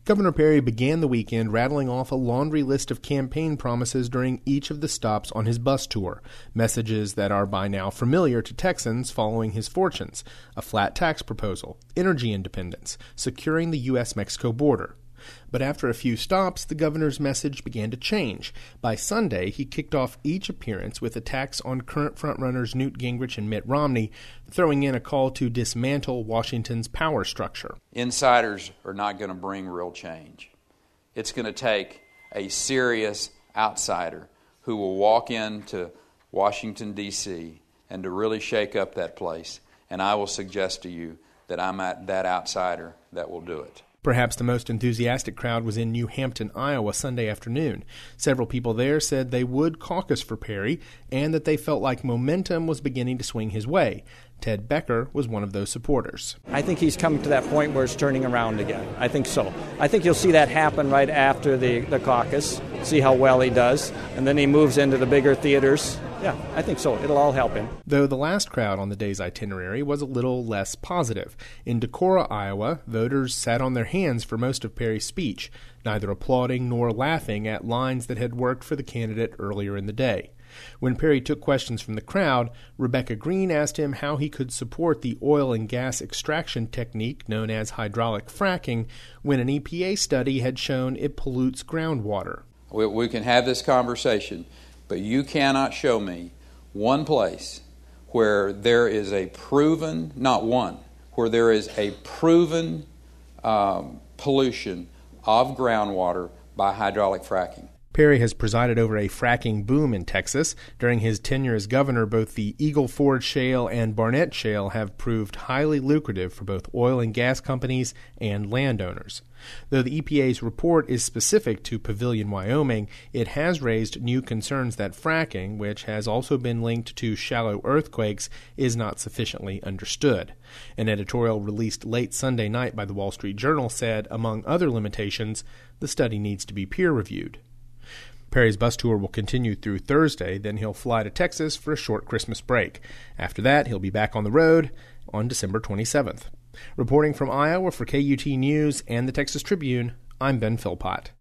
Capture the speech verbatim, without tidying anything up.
Governor Perry began the weekend rattling off a laundry list of campaign promises during each of the stops on his bus tour, messages that are by now familiar to Texans following his fortunes: a flat tax proposal, energy independence, securing the U S Mexico border. But after a few stops, the governor's message began to change. By Sunday, he kicked off each appearance with attacks on current frontrunners Newt Gingrich and Mitt Romney, throwing in a call to dismantle Washington's power structure. Insiders are not going to bring real change. It's going to take a serious outsider who will walk into Washington, D C, and to really shake up that place. And I will suggest to you that I'm at that outsider that will do it. Perhaps the most enthusiastic crowd was in New Hampton, Iowa, Sunday afternoon. Several people there said they would caucus for Perry and that they felt like momentum was beginning to swing his way. Ted Becker was one of those supporters. I think he's coming to that point where it's turning around again. I think so. I think you'll see that happen right after the, the caucus, see how well he does, and then he moves into the bigger theaters. Yeah, I think so. It'll all help him. Though the last crowd on the day's itinerary was a little less positive. In Decorah, Iowa, voters sat on their hands for most of Perry's speech, neither applauding nor laughing at lines that had worked for the candidate earlier in the day. When Perry took questions from the crowd, Rebecca Green asked him how he could support the oil and gas extraction technique known as hydraulic fracking when an E P A study had shown it pollutes groundwater. We, we can have this conversation, but you cannot show me one place where there is a proven, not one, where there is a proven um, pollution of groundwater by hydraulic fracking. Perry has presided over a fracking boom in Texas. During his tenure as governor, both the Eagle Ford Shale and Barnett Shale have proved highly lucrative for both oil and gas companies and landowners. Though the E P A's report is specific to Pavilion, Wyoming, it has raised new concerns that fracking, which has also been linked to shallow earthquakes, is not sufficiently understood. An editorial released late Sunday night by the Wall Street Journal said, among other limitations, the study needs to be peer-reviewed. Perry's bus tour will continue through Thursday, then he'll fly to Texas for a short Christmas break. After that, he'll be back on the road on December twenty-seventh. Reporting from Iowa for K U T News and the Texas Tribune, I'm Ben Philpott.